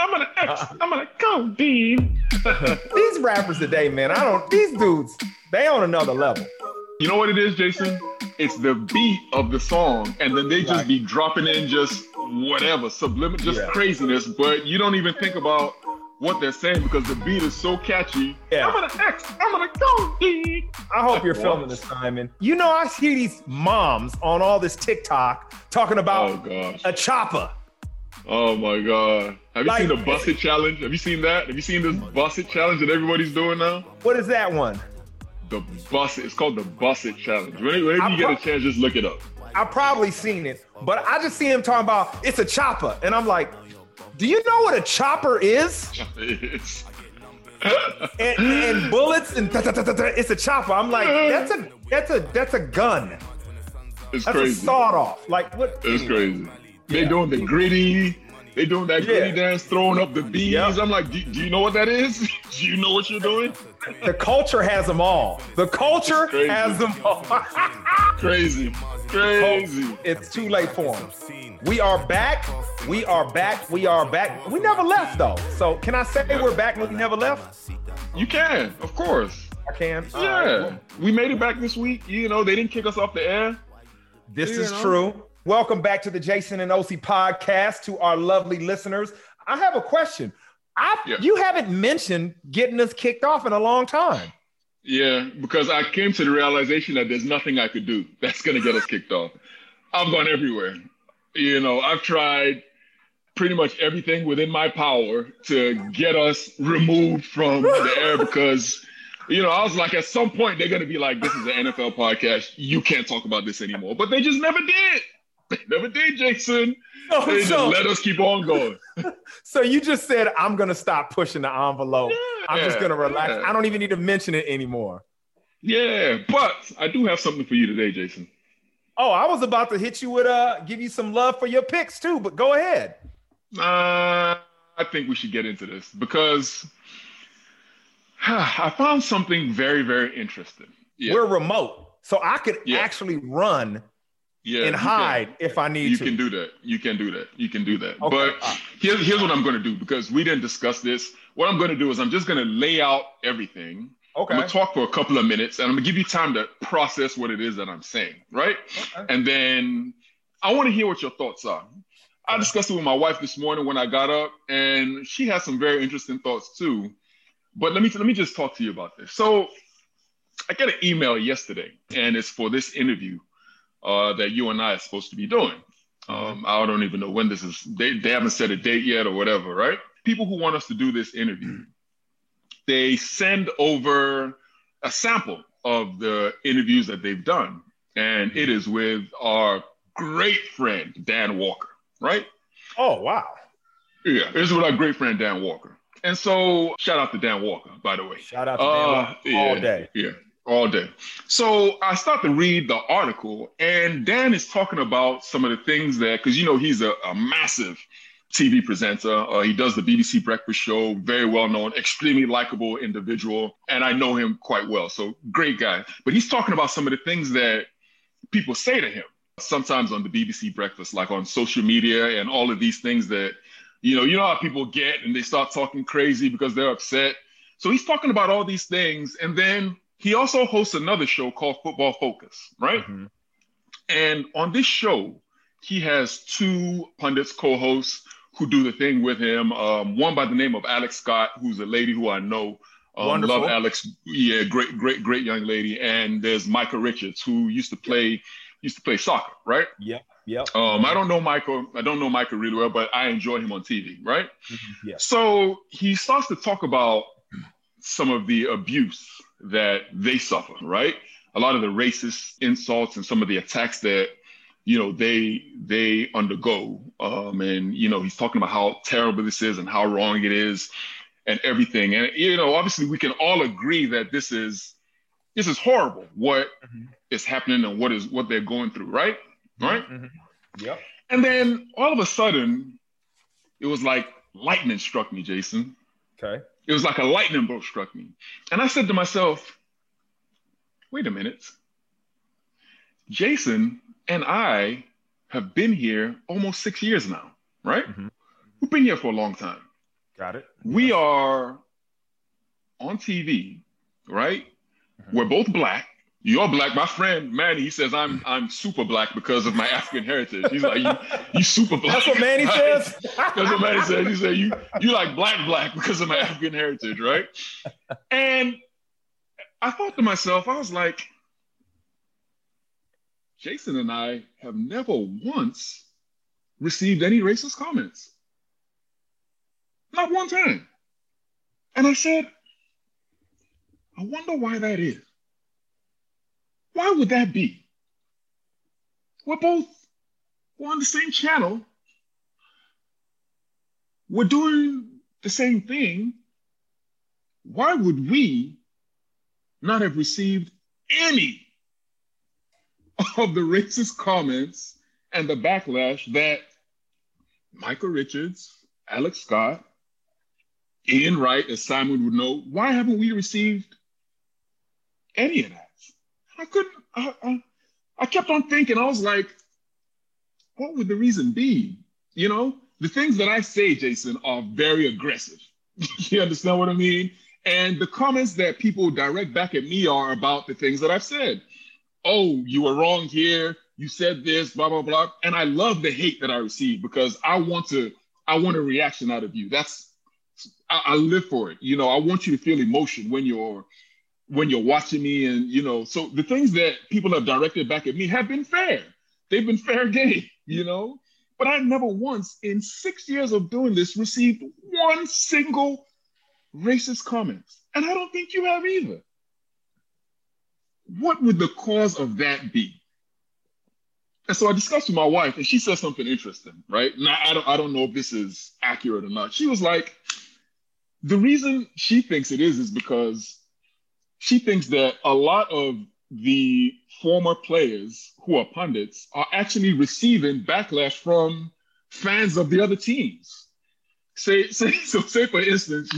I'm gonna X. I'm gonna go, Dean. These rappers today, man, these dudes, they on another level. You know what it is, Jason? It's the beat of the song, and then they just be dropping in just whatever, subliminal, just craziness, but you don't even think about what they're saying because the beat is so catchy. Yeah. I'm gonna X. I'm gonna go, Dean. I hope you're filming this, Simon. You know, I see these moms on all this TikTok talking about a chopper. Oh my God. Have you seen the Bust It Challenge? Have you seen that? Have you seen this Bust It Challenge that everybody's doing now? What is that one? It's called the Bust It Challenge. Whenever you get a chance, just look it up. I've probably seen it, but I just see him talking about it's a chopper. And I'm like, do you know what a chopper is? and bullets and it's a chopper. I'm like, that's a gun. It's that's crazy. A sawed off. Like what? It's crazy. They doing the gritty. They doing that gritty dance, throwing up the bees. Yep. I'm like, do you know what that is? Do you know what you're doing? The culture has them all. The culture has them all. Crazy. It's too late for them. We are back. We never left, though. So can I say we're back when we never left? You can, of course. I can. Yeah. We made it back this week. You know, they didn't kick us off the air. This is true. Welcome back to the Jason and OC podcast to our lovely listeners. I have a question. You haven't mentioned getting us kicked off in a long time. Yeah, because I came to the realization that there's nothing I could do that's going to get us kicked off. I've gone everywhere. You know, I've tried pretty much everything within my power to get us removed from the air because, you know, I was like, at some point, they're going to be like, this is an NFL podcast. You can't talk about this anymore. But they just never did. They never did, Jason. They just let us keep on going. So you just said, I'm going to stop pushing the envelope. I'm just going to relax. I don't even need to mention it anymore. Yeah, but I do have something for you today, Jason. Oh, I was about to hit you with give you some love for your picks too, but go ahead. I think we should get into this because I found something very, very interesting. Yeah. We're remote, so I could actually run and hide if I need to. You can do that. Okay. But here's what I'm going to do because we didn't discuss this. What I'm going to do is I'm just going to lay out everything. Okay. I'm going to talk for a couple of minutes and I'm going to give you time to process what it is that I'm saying, right? Okay. And then I want to hear what your thoughts are. I discussed it with my wife this morning when I got up and she has some very interesting thoughts too. But let me just talk to you about this. So I got an email yesterday and it's for this interview that you and I are supposed to be doing. I don't even know when this is. They haven't set a date yet or whatever, right? People who want us to do this interview, they send over a sample of the interviews that they've done. And it is with our great friend, Dan Walker, right? Oh, wow. Yeah, it is with our great friend, Dan Walker. And so shout out to Dan Walker, by the way. Shout out to Dan Walker all day. Yeah. All day. So I start to read the article and Dan is talking about some of the things that, because, you know, he's a massive TV presenter. He does the BBC Breakfast Show, very well known, extremely likable individual. And I know him quite well. So great guy. But he's talking about some of the things that people say to him, sometimes on the BBC Breakfast, like on social media and all of these things that, you know how people get and they start talking crazy because they're upset. So he's talking about all these things. And then he also hosts another show called Football Focus, right? Mm-hmm. And on this show, he has two pundits, co-hosts who do the thing with him. One by the name of Alex Scott, who's a lady who I know. Love Alex. Yeah, great young lady. And there's Micah Richards, who used to play soccer, right? Yep. I don't know Micah really well, but I enjoy him on TV, right? Mm-hmm. Yeah. So he starts to talk about some of the abuse that they suffer, right? A lot of the racist insults and some of the attacks that, you know, they undergo. And, you know, he's talking about how terrible this is and how wrong it is and everything. And, you know, obviously we can all agree that this is horrible, what is happening and what they're going through, right? Right? Mm-hmm. Yep. And then all of a sudden, it was like lightning struck me, Jason. Okay. It was like a lightning bolt struck me. And I said to myself, wait a minute. Jason and I have been here almost 6 years now, right? Mm-hmm. We've been here for a long time. Got it. We are on TV, right? Mm-hmm. We're both black. You're black. My friend Manny, he says I'm super black because of my African heritage. He's like, you super black. That's what Manny says. That's what Manny says. He said you like black because of my African heritage, right? And I thought to myself, I was like, Jason and I have never once received any racist comments. Not one time. And I said, I wonder why that is. Why would that be? We're on the same channel. We're doing the same thing. Why would we not have received any of the racist comments and the backlash that Michael Richards, Alex Scott, Ian Wright, as Simon would know? Why haven't we received any of that? I kept on thinking, I was like, what would the reason be? You know, the things that I say, Jason, are very aggressive. You understand what I mean? And the comments that people direct back at me are about the things that I've said. Oh, you were wrong here. You said this, blah, blah, blah. And I love the hate that I receive because I want a reaction out of you. I live for it. You know, I want you to feel emotion when you're watching me. And, you know, so the things that people have directed back at me have been fair. They've been fair game, you know, but I never once in 6 years of doing this received one single racist comment. And I don't think you have either. What would the cause of that be? And so I discussed with my wife and she said something interesting, right? Now, I don't know if this is accurate or not. She was like, the reason she thinks it is because she thinks that a lot of the former players who are pundits are actually receiving backlash from fans of the other teams. Say for instance,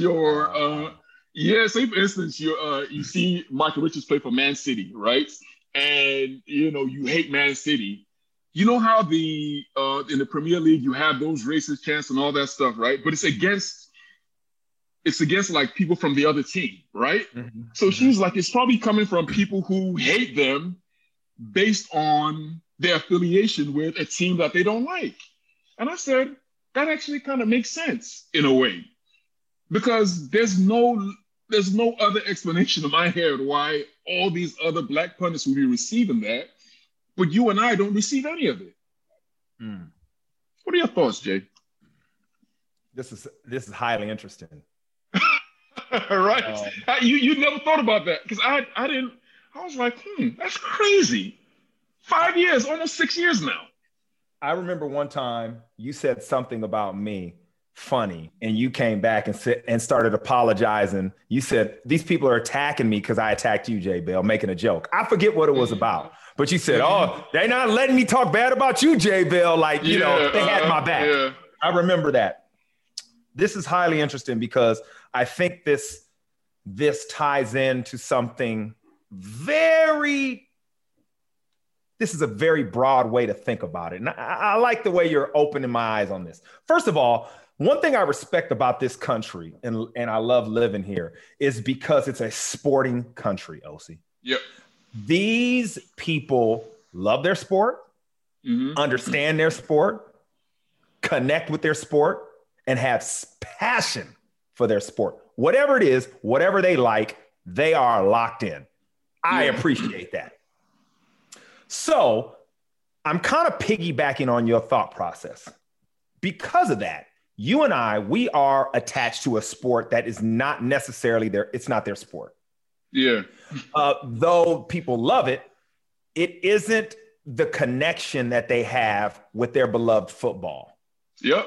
you see Michael Richards play for Man City, right? And you know you hate Man City. You know how in the Premier League you have those racist chants and all that stuff, right? But it's against like people from the other team, right? Mm-hmm. So she's like, it's probably coming from people who hate them based on their affiliation with a team that they don't like. And I said, that actually kind of makes sense in a way, because there's no other explanation in my head why all these other black pundits will be receiving that, but you and I don't receive any of it. Mm. What are your thoughts, Jay? This is highly interesting. Right. You never thought about that because I didn't. I was like, that's crazy. 5 years, almost 6 years now. I remember one time you said something about me funny and you came back and started apologizing. You said, these people are attacking me because I attacked you, Jay Bell, making a joke. I forget what it was about, but you said, oh, they're not letting me talk bad about you, Jay Bell. Like, you know, they had my back. Yeah. I remember that. This is highly interesting because I think this ties into something this is a very broad way to think about it. And I like the way you're opening my eyes on this. First of all, one thing I respect about this country, and I love living here, is because it's a sporting country, OC. Yep. These people love their sport, understand their sport, connect with their sport, and have passion for their sport. Whatever it is, whatever they like, they are locked in. I appreciate that. So I'm kind of piggybacking on your thought process. Because of that, you and I, we are attached to a sport that is not necessarily it's not their sport. Yeah. Though people love it, it isn't the connection that they have with their beloved football. Yep.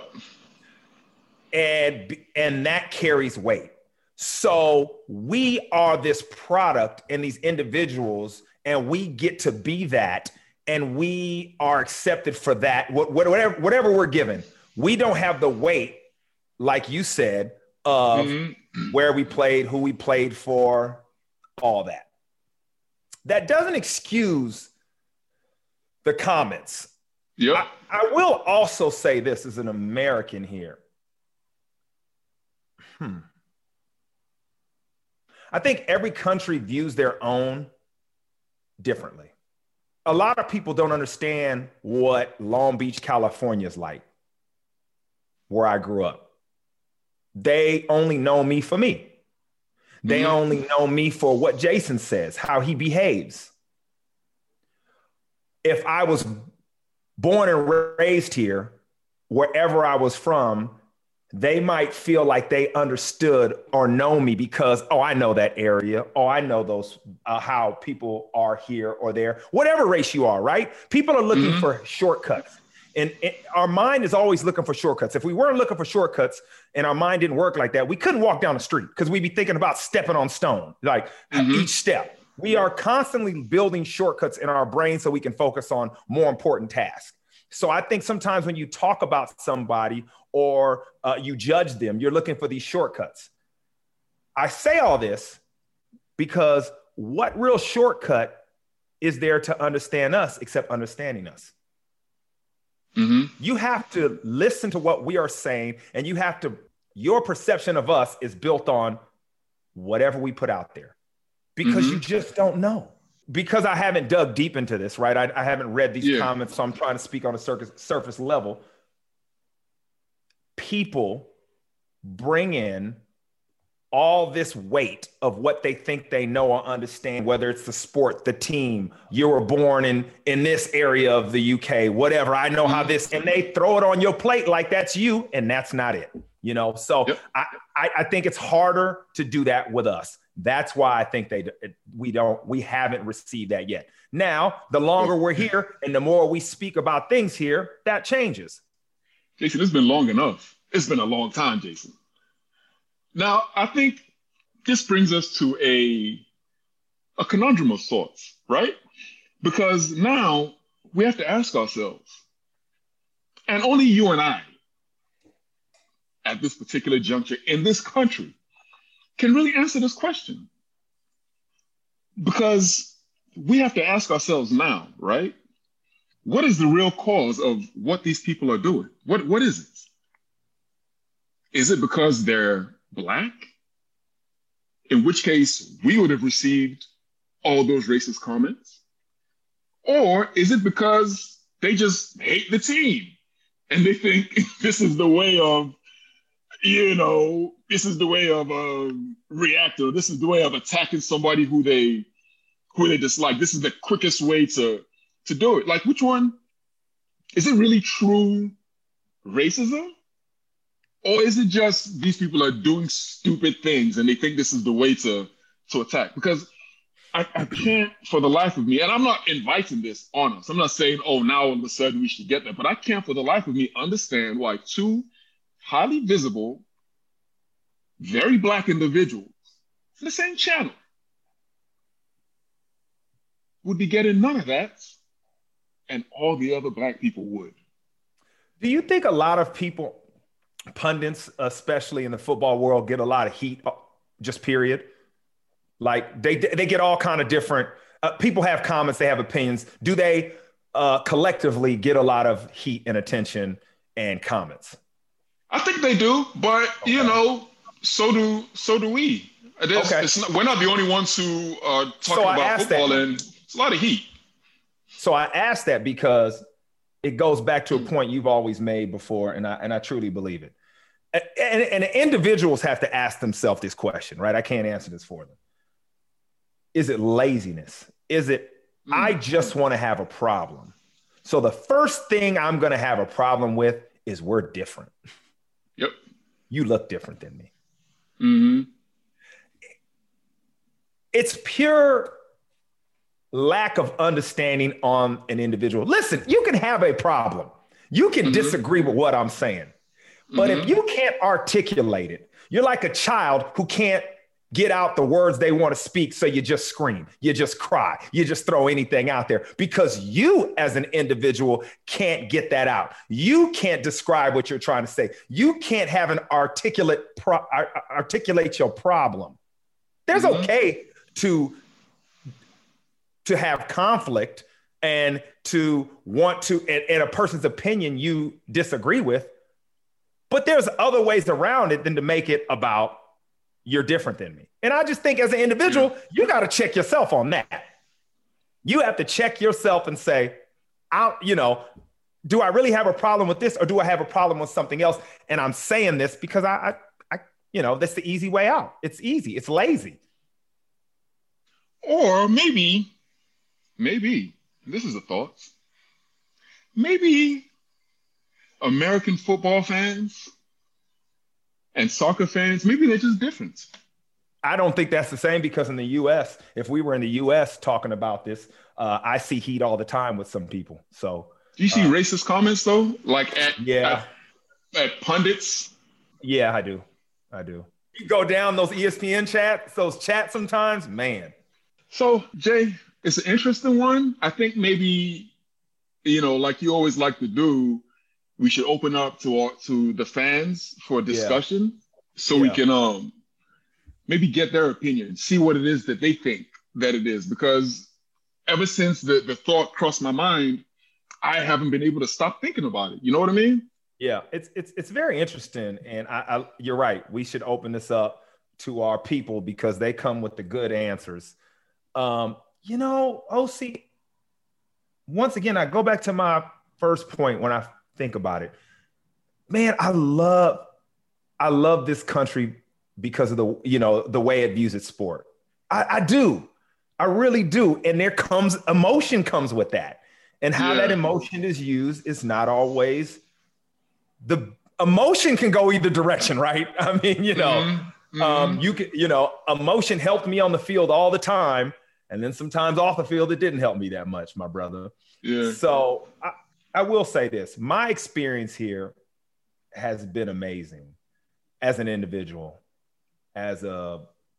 And that carries weight. So we are this product and these individuals, and we get to be that, and we are accepted for that. Whatever we're given, we don't have the weight, like you said, of where we played, who we played for, all that. That doesn't excuse the comments. Yeah. I will also say this as an American here. I think every country views their own differently. A lot of people don't understand what Long Beach, California is like, where I grew up. They only know me for me. They only know me for what Jason says, how he behaves. If I was born and raised here, wherever I was from, they might feel like they understood or know me because, oh, I know that area. Oh, I know those, how people are here or there, whatever race you are, right? People are looking for shortcuts. And our mind is always looking for shortcuts. If we weren't looking for shortcuts and our mind didn't work like that, we couldn't walk down the street because we'd be thinking about stepping on stone, like each step. We are constantly building shortcuts in our brain so we can focus on more important tasks. So I think sometimes when you talk about somebody or you judge them, you're looking for these shortcuts. I say all this because what real shortcut is there to understand us except understanding us? You have to listen to what we are saying, and your perception of us is built on whatever we put out there because you just don't know. Because I haven't dug deep into this, right? I haven't read these comments, so I'm trying to speak on a surface level. People bring in all this weight of what they think they know or understand, whether it's the sport, the team, you were born in this area of the UK, whatever. I know how this, and they throw it on your plate like that's you, and that's not it. So I think it's harder to do that with us. That's why I think we haven't received that yet. Now, the longer we're here and the more we speak about things here, that changes. Jason, it's been long enough. It's been a long time, Jason. Now, I think this brings us to a conundrum of sorts, right? Because now we have to ask ourselves, and only you and I, at this particular juncture in this country, can really answer this question. Because we have to ask ourselves now, right? What is the real cause of what these people are doing? What is it? Is it because they're Black? In which case, we would have received all those racist comments? Or is it because they just hate the team and they think this is the way of, this is the way of react, or this is the way of attacking somebody who they dislike. This is the quickest way to do it. Like, which one? Is it really true racism? Or is it just these people are doing stupid things and they think this is the way to attack? Because I can't, for the life of me, and I'm not inviting this on us. I'm not saying, oh, now all of a sudden we should get that. But I can't, for the life of me, understand why two highly visible, very Black individuals in the same channel would be getting none of that, and all the other Black people would. Do you think a lot of people, pundits, especially in the football world, get a lot of heat, just period? Like they get all kind of different, people have comments, they have opinions. Do they collectively get a lot of heat and attention and comments? I think they do, but so do we. We're not the only ones who are talking about football, and it's a lot of heat. So I asked that because it goes back to a point you've always made before, and I truly believe it. And individuals have to ask themselves this question, right? I can't answer this for them. Is it laziness? Is it, I just want to have a problem? So the first thing I'm going to have a problem with is we're different. Yep. You look different than me. Mm-hmm. It's pure lack of understanding on an individual. Listen, you can have a problem. You can disagree with what I'm saying. But if you can't articulate it, you're like a child who can't get out the words they want to speak. So you just scream, you just cry, you just throw anything out there because you as an individual can't get that out. You can't describe what you're trying to say. You can't have an articulate your problem. There's okay to have conflict and to want to, and a person's opinion you disagree with, But there's other ways around it than to make it about you're different than me. And I just think as an individual, you got to check yourself on that. You have to check yourself and say, do I really have a problem with this, or do I have a problem with something else? And I'm saying this because I that's the easy way out. It's easy. It's lazy. Or maybe, this is a thought. Maybe American football fans and soccer fans, maybe they're just different. I don't think that's the same, because in the U.S., if we were in the U.S. talking about this, I see heat all the time with some people. So do you see racist comments though? Like at pundits? Yeah, I do. You go down those ESPN those chats sometimes, man. So Jay, it's an interesting one. I think maybe, like you always like to do, we should open up to the fans for discussion, so we can maybe get their opinion, see what it is that they think that it is. Because ever since the thought crossed my mind, I haven't been able to stop thinking about it. You know what I mean? Yeah, it's very interesting. And I you're right. We should open this up to our people because they come with the good answers. OC, once again, I go back to my first point when I think about it. Man, I love this country because of the way it views its sport. I do. I really do. And emotion comes with that. And how that emotion is used is not always the emotion can go either direction, right? I mean, you can, emotion helped me on the field all the time. And then sometimes off the field, it didn't help me that much, my brother. Yeah. So I will say this. My experience here has been amazing as an individual, as a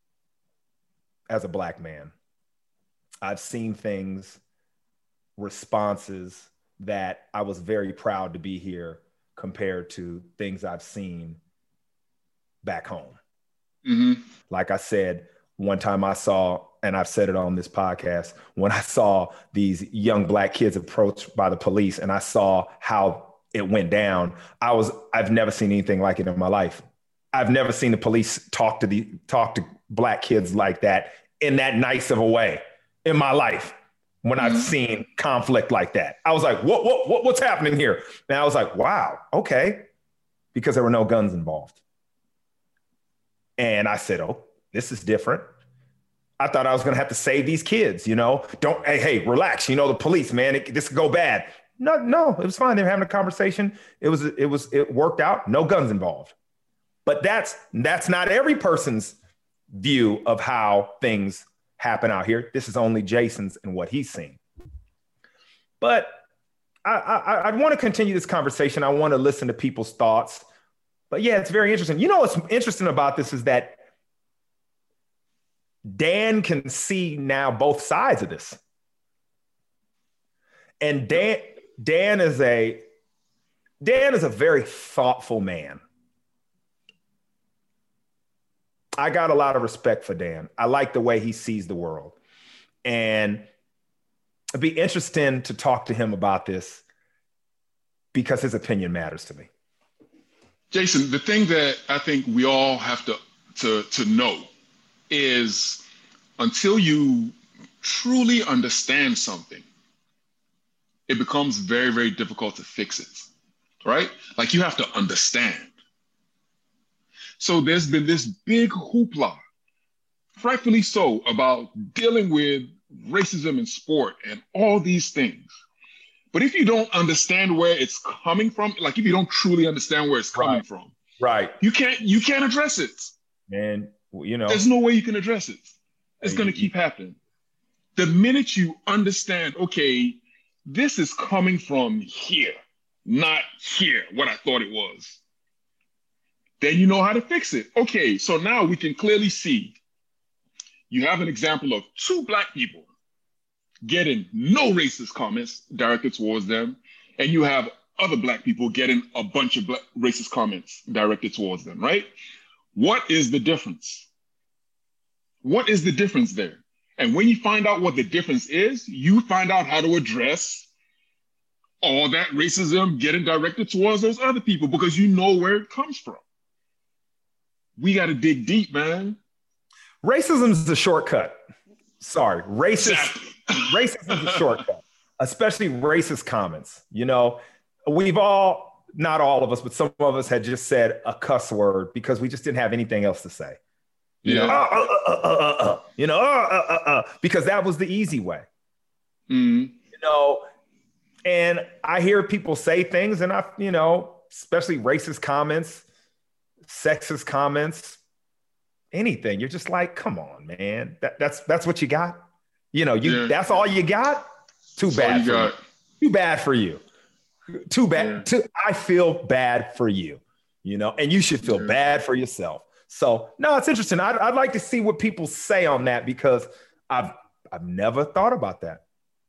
Black man. I've seen things, responses that I was very proud to be here compared to things I've seen back home. Mm-hmm. Like I said, one time I saw, and I've said it on this podcast, when I saw these young Black kids approached by the police and I saw how it went down, I've never seen anything like it in my life. I've never seen the police talk to Black kids like that in that nice of a way in my life. When I've seen conflict like that, I was like, what's happening here? And I was like, wow, okay. Because there were no guns involved. And I said, oh, this is different. I thought I was going to have to save these kids, hey, relax. The police, man, this could go bad. No, it was fine. They were having a conversation. It worked out. No guns involved. But that's not every person's view of how things happen out here. This is only Jason's and what he's seen. But I want to continue this conversation. I want to listen to people's thoughts. But yeah, it's very interesting. What's interesting about this is that Dan can see now both sides of this. And Dan is a very thoughtful man. I got a lot of respect for Dan. I like the way he sees the world. And it'd be interesting to talk to him about this because his opinion matters to me. Jason, the thing that I think we all have to know is until you truly understand something, it becomes very, very difficult to fix it, right? Like you have to understand. So there's been this big hoopla, rightfully so, about dealing with racism in sport and all these things. But if you don't understand where it's coming from, like if you don't truly understand where it's coming from, right, you can't address it. And there's no way you can address it. It's going to keep happening. The minute you understand, okay, this is coming from here, not here, what I thought it was, then you know how to fix it. Okay, so now we can clearly see you have an example of two Black people getting no racist comments directed towards them, and you have other Black people getting a bunch of racist comments directed towards them, right? What is the difference? What is the difference there? And when you find out what the difference is, you find out how to address all that racism getting directed towards those other people because you know where it comes from. We got to dig deep, man. Racism is a shortcut. Sorry, racism is a shortcut, especially racist comments. You know, we've all, not all of us, but some of us had just said a cuss word because we just didn't have anything else to say. Because that was the easy way. You know, and I hear people say things, and especially racist comments, sexist comments, anything. You're just like, come on, man. That's what you got. That's all you got. Too bad for you. Too bad for you. Too bad. Yeah. I feel bad for you. And you should feel bad for yourself. So no, it's interesting. I'd like to see what people say on that because I've never thought about that.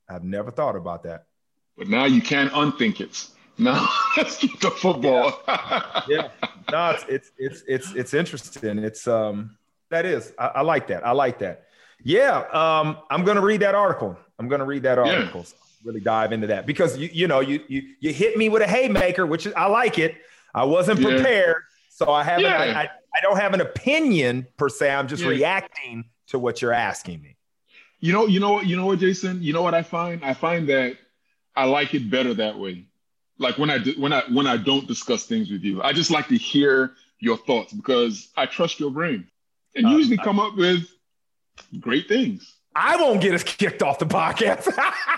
But now you can't unthink it. Now let's get to football. Yeah. No, it's interesting. It's that is. I like that. Yeah. I'm gonna read that article. Yeah. So really dive into that because you hit me with a haymaker, which I like it. I wasn't prepared, so I haven't. I don't have an opinion per se. I'm just reacting to what you're asking me. You know what, Jason? You know what I find? I find that I like it better that way. Like when I don't discuss things with you, I just like to hear your thoughts because I trust your brain and usually come up with great things. I won't get us kicked off the podcast.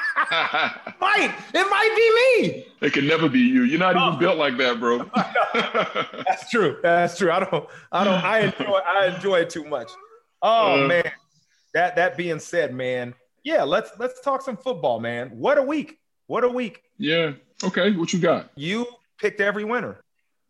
It might be me. It can never be you. You're not even built like that, bro. That's true. I enjoy it too much. Oh man. That being said, man, yeah, let's talk some football, man. What a week. Yeah. Okay. What you got? You picked every winner.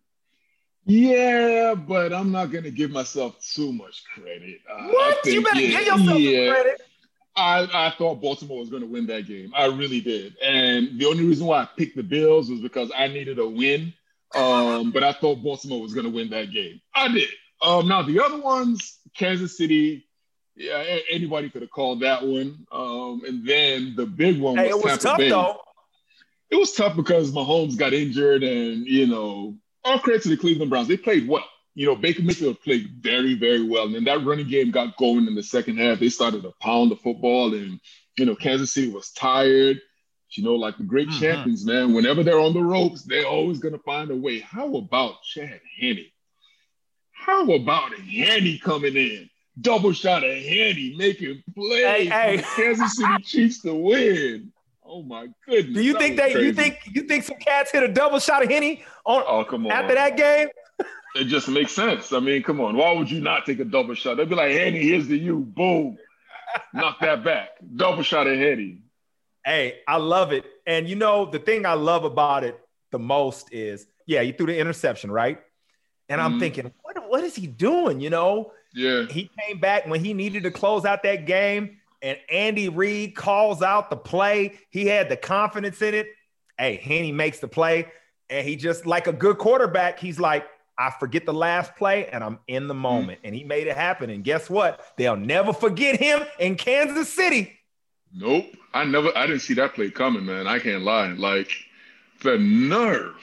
Yeah, but I'm not going to give myself too much credit. What? You better give yourself some credit. I thought Baltimore was going to win that game. I really did. And the only reason why I picked the Bills was because I needed a win. But I thought Baltimore was going to win that game. I did. Now, the other ones, Kansas City, yeah, anybody could have called that one. And then the big one was Tampa Bay. Though. It was tough because Mahomes got injured and, all credit to the Cleveland Browns. They played well. Baker Mayfield played very, very well. And then that running game got going in the second half. They started to pound the football and, Kansas City was tired. Like the great champions, man, whenever they're on the ropes, they're always going to find a way. How about Chad Henne? How about Henne coming in? Double shot of Henne making plays for the Kansas City Chiefs to win. Oh my goodness! Do you think you think some cats hit a double shot of Henne come on. after that game? It just makes sense. I mean, come on. Why would you not take a double shot? They'd be like, Henne, here's to you. Boom. Knock that back. Double shot of Henne. Hey, I love it. And the thing I love about it the most is, you threw the interception, right? And I'm thinking, what is he doing? Yeah. He came back when he needed to close out that game. And Andy Reid calls out the play. He had the confidence in it. Hey, Henne makes the play. And he just, like a good quarterback, he's like, I forget the last play and I'm in the moment. And he made it happen. And guess what? They'll never forget him in Kansas City. Nope. I didn't see that play coming, man. I can't lie. Like the nerve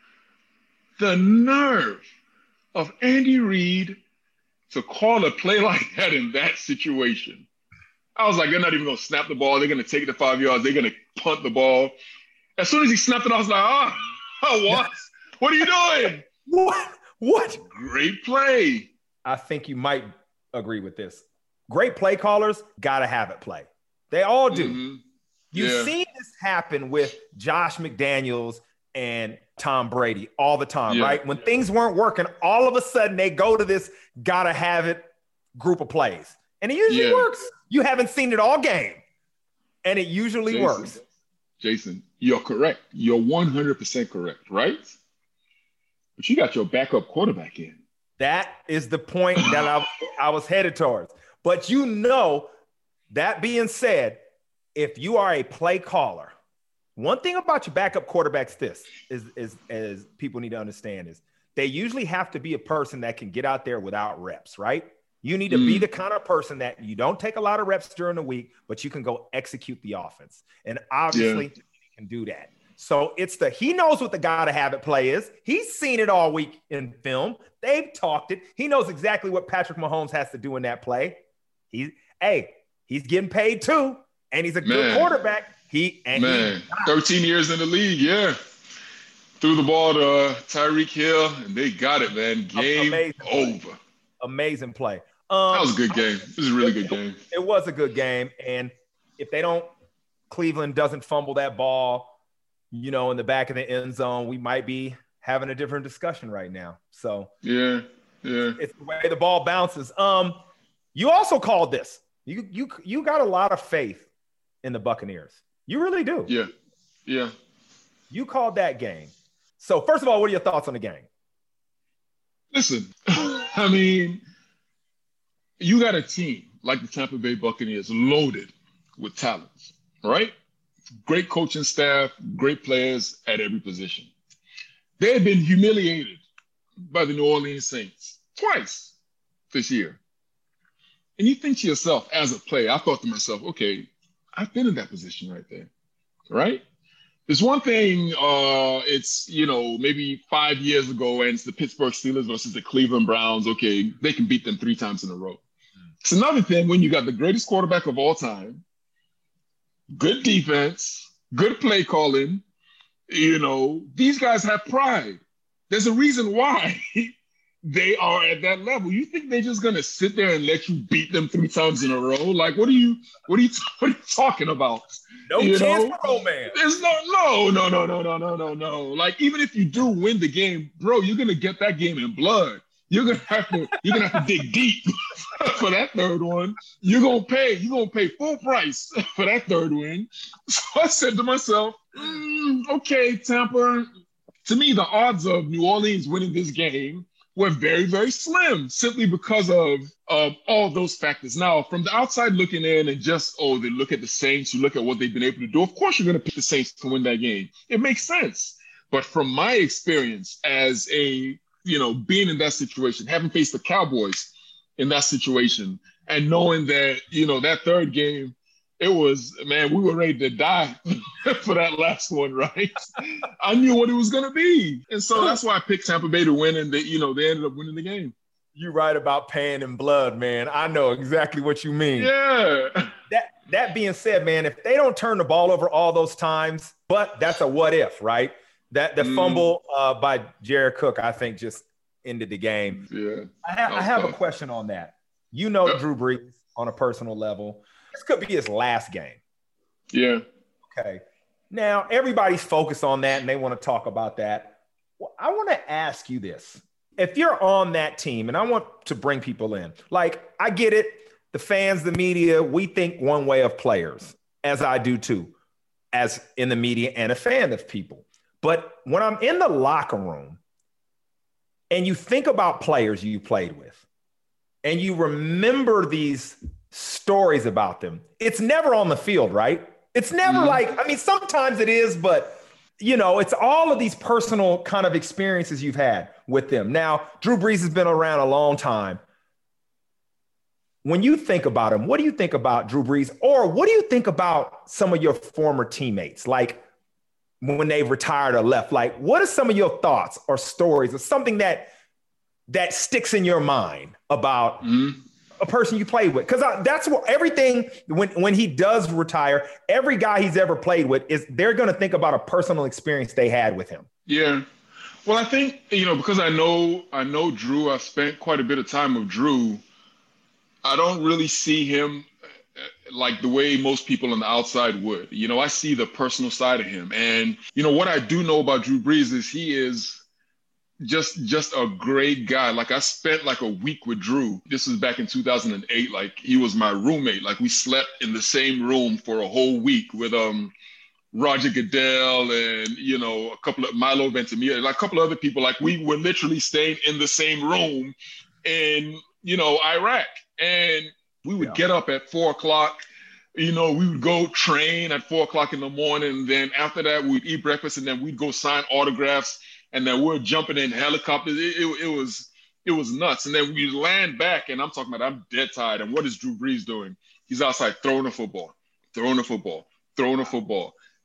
of Andy Reid to call a play like that in that situation. I was like, they're not even going to snap the ball. They're going to take it to 5 yards. They're going to punt the ball. As soon as he snapped it, I was like, what? What are you doing? What? Great play. I think you might agree with this. Great play callers got to have it play. They all do. Mm-hmm. You've seen this happen with Josh McDaniels and Tom Brady all the time, right? When things weren't working, all of a sudden they go to this got to have it group of plays. And it usually works. You haven't seen it all game. And it usually works. Jason, you're correct. You're 100% correct, right? But you got your backup quarterback in. That is the point that I was headed towards. But that being said, if you are a play caller, one thing about your backup quarterbacks is people need to understand is they usually have to be a person that can get out there without reps, right? You need to be the kind of person that you don't take a lot of reps during the week, but you can go execute the offense. And obviously you can do that. So he knows what the gotta have it play is. He's seen it all week in film. They've talked it. He knows exactly what Patrick Mahomes has to do in that play. He's getting paid too, and he's a good quarterback. 13 years in the league, yeah. Threw the ball to Tyreek Hill, and they got it, man. Game over. Amazing play. That was a good game. It was a really good game. It was a good game, and if Cleveland doesn't fumble that ball, in the back of the end zone, we might be having a different discussion right now. So yeah, it's the way the ball bounces. You also called this. You got a lot of faith in the Buccaneers. You really do. Yeah. You called that game. So first of all, what are your thoughts on the game? Listen, I mean, you got a team like the Tampa Bay Buccaneers loaded with talents, right? Great coaching staff, great players at every position. They have been humiliated by the New Orleans Saints twice this year. And you think to yourself, as a player, I thought to myself, okay, I've been in that position right there, right? There's one thing, it's, maybe 5 years ago, and it's the Pittsburgh Steelers versus the Cleveland Browns. Okay, they can beat them 3 times in a row. It's another thing when you got the greatest quarterback of all time, good defense, good play calling. These guys have pride. There's a reason why they are at that level. You think they're just gonna sit there and let you beat them 3 times in a row? Like, what are you talking about? No chance for romance. There's no. Like, even if you do win the game, bro, you're gonna get that game in blood. You're gonna have to dig deep for that third one. You're gonna pay full price for that third win. So I said to myself, okay, Tampa. To me, the odds of New Orleans winning this game were very, very slim, simply because of all those factors. Now, from the outside looking in and just, they look at the Saints, you look at what they've been able to do, of course you're going to pick the Saints to win that game. It makes sense. But from my experience as being in that situation, having faced the Cowboys in that situation, and knowing that, that third game, it was, man, we were ready to die for that last one, right? I knew what it was going to be. And so that's why I picked Tampa Bay to win, and they ended up winning the game. You're right about paying in blood, man. I know exactly what you mean. Yeah. That being said, man, if they don't turn the ball over all those times, but that's a what if, right? The fumble by Jared Cook, I think, just ended the game. Yeah. I have a question on that. Drew Brees on a personal level. This could be his last game. Yeah. Okay. Now, everybody's focused on that, and they want to talk about that. Well, I want to ask you this. If you're on that team, and I want to bring people in, like, I get it. The fans, the media, we think one way of players, as I do too, as in the media and a fan of people. But when I'm in the locker room and you think about players you played with and you remember these stories about them, it's never on the field, right? It's never sometimes it is, but it's all of these personal kind of experiences you've had with them. Now, Drew Brees has been around a long time. When you think about him, what do you think about Drew Brees? Or what do you think about some of your former teammates? Like when they retired or left, like what are some of your thoughts or stories or something that sticks in your mind about a person you played with? Because that's what everything, when he does retire, every guy he's ever played with they're going to think about a personal experience they had with him. Yeah. Well, I think, because I know Drew, I've spent quite a bit of time with Drew. I don't really see him like the way most people on the outside would. I see the personal side of him. And, what I do know about Drew Brees is he is just a great guy. Like, I spent like a week with Drew. This was back in 2008. Like, he was my roommate. Like, we slept in the same room for a whole week with Roger Goodell and, a couple of Milo Ventimiglia, like a couple of other people. Like, we were literally staying in the same room in, Iraq. And we would get up at 4:00. We would go train at 4:00 in the morning. And then after that, we'd eat breakfast, and then we'd go sign autographs. And then we're jumping in helicopters. It was nuts. And then we land back, and I'm talking about I'm dead tired. And what is Drew Brees doing? He's outside throwing a football.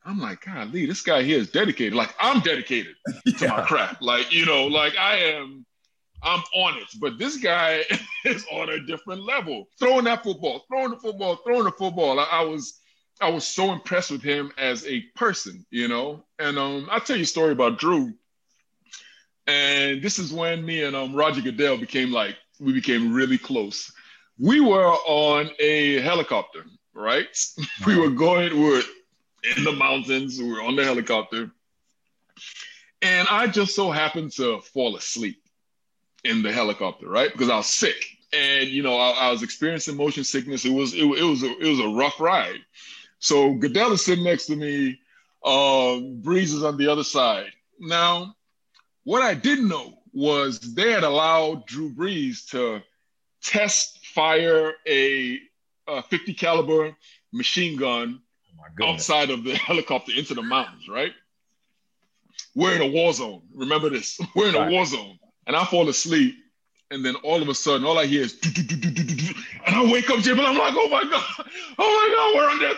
I'm like, God, Lee, this guy here is dedicated. Like, I'm dedicated to my craft. Like, like I'm on it. But this guy is on a different level. Throwing the football. I was so impressed with him as a person, And I'll tell you a story about Drew. And this is when me and Roger Goodell became really close. We were on a helicopter, right? We were in the mountains. We were on the helicopter. And I just so happened to fall asleep in the helicopter, right? Because I was sick. And, I was experiencing motion sickness. It was a rough ride. So Goodell is sitting next to me. Breeze is on the other side. Now, what I didn't know was they had allowed Drew Brees to test fire a 50 caliber machine gun outside of the helicopter into the mountains, right? We're in a war zone. Remember this. We're in a war zone. And I fall asleep. And then all of a sudden, all I hear is, and I wake up, Jim, and I'm like, oh my God, we're under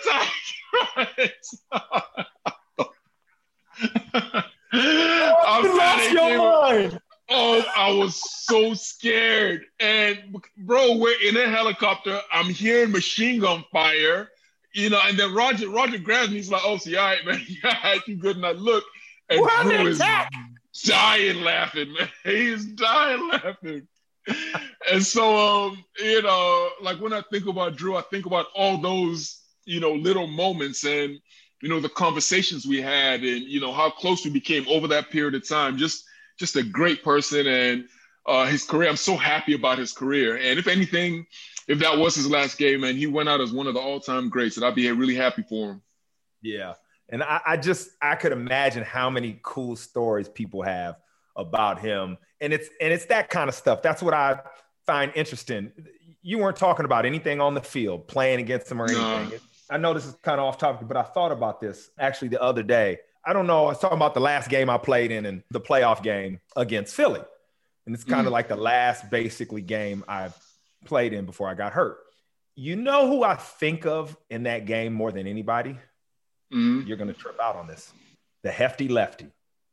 attack. You lost your mind. Oh, I was so scared. And bro, we're in a helicopter. I'm hearing machine gun fire, and then Roger grabs me. He's like, oh, see, all right, man. You good? And I look, and Drew is dying laughing, man. He's dying laughing. And so, like when I think about Drew, I think about all those, little moments and, the conversations we had and, how close we became over that period of time. Just a great person and his career. I'm so happy about his career. And if anything, if that was his last game and he went out as one of the all-time greats, and I'd be really happy for him. Yeah. And I could imagine how many cool stories people have about him. And it's that kind of stuff. That's what I find interesting. You weren't talking about anything on the field, playing against him or anything. No. I know this is kind of off topic, but I thought about this actually the other day. I don't know. I was talking about the last game I played in and the playoff game against Philly. And it's kind of like the last basically game I played in before I got hurt. You know who I think of in that game more than anybody? You're going to trip out on this. The hefty lefty.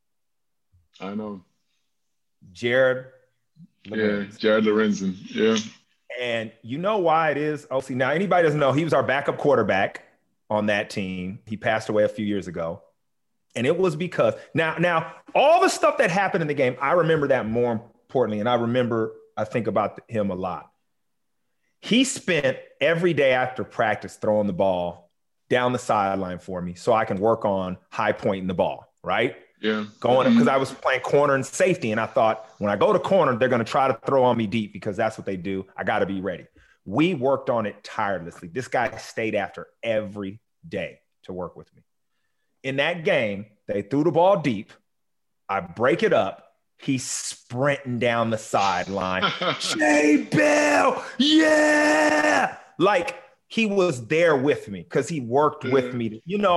I know. Jared Lorenzen. Yeah, Jared Lorenzen. Yeah. And you know why it is, OC? Now, anybody doesn't know, he was our backup quarterback on that team. He passed away a few years ago. And it was because now all the stuff that happened in the game, I remember that more importantly. And I think about him a lot. He spent every day after practice throwing the ball down the sideline for me so I can work on high pointing the ball, right? Yeah. Going up because I was playing corner and safety. And I thought when I go to corner, they're going to try to throw on me deep because that's what they do. I got to be ready. We worked on it tirelessly. This guy stayed after every day to work with me. In that game, they threw the ball deep. I break it up. He's sprinting down the sideline. Jay Bell, yeah! Like he was there with me because he worked with me,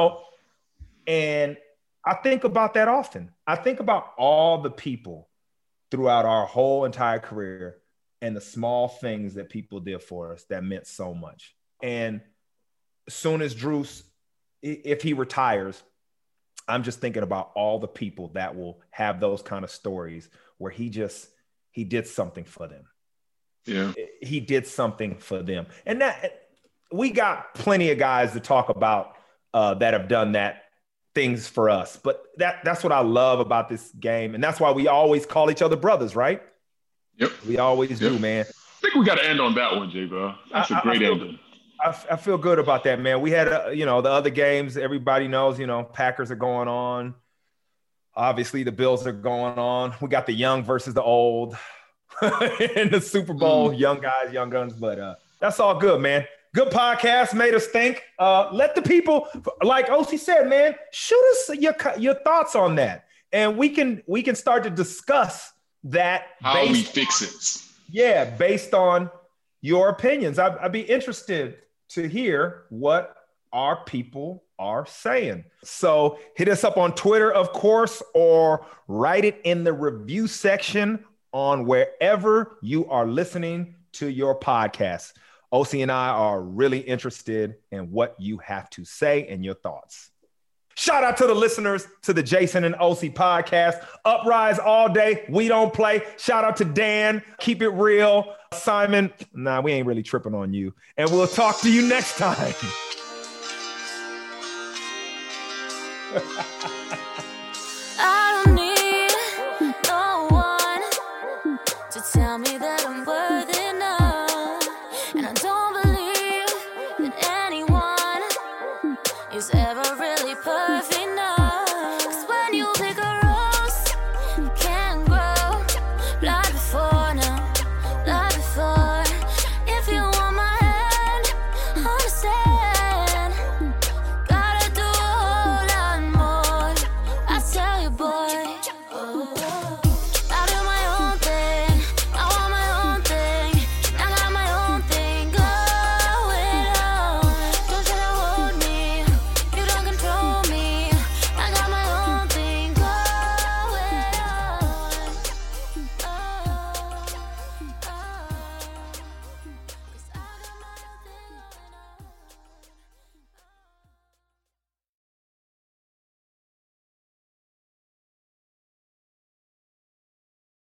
and I think about that often. I think about all the people throughout our whole entire career and the small things that people did for us that meant so much. And as soon as Drew, if he retires, I'm just thinking about all the people that will have those kind of stories where he did something for them. Yeah. He did something for them. And that we got plenty of guys to talk about that have done that things for us. But that's what I love about this game. And that's why we always call each other brothers, right? Yep. We always do, man. I think we got to end on that one, Jay, bro. That's a great ending. I feel good about that, man. We had, the other games, everybody knows, Packers are going on. Obviously, the Bills are going on. We got the young versus the old in the Super Bowl, young guys, young guns. But that's all good, man. Good podcast, made us think. Let the people, like OC said, man, shoot us your thoughts on that. And we can start to discuss that. How we fix it. Yeah, based on your opinions. I'd be interested to hear what our people are saying. So hit us up on Twitter, of course, or write it in the review section on wherever you are listening to your podcast. OC and I are really interested in what you have to say and your thoughts. Shout out to the listeners to the Jason and OC podcast. Uprise all day. We don't play. Shout out to Dan. Keep it real. Simon. Nah, we ain't really tripping on you. And we'll talk to you next time.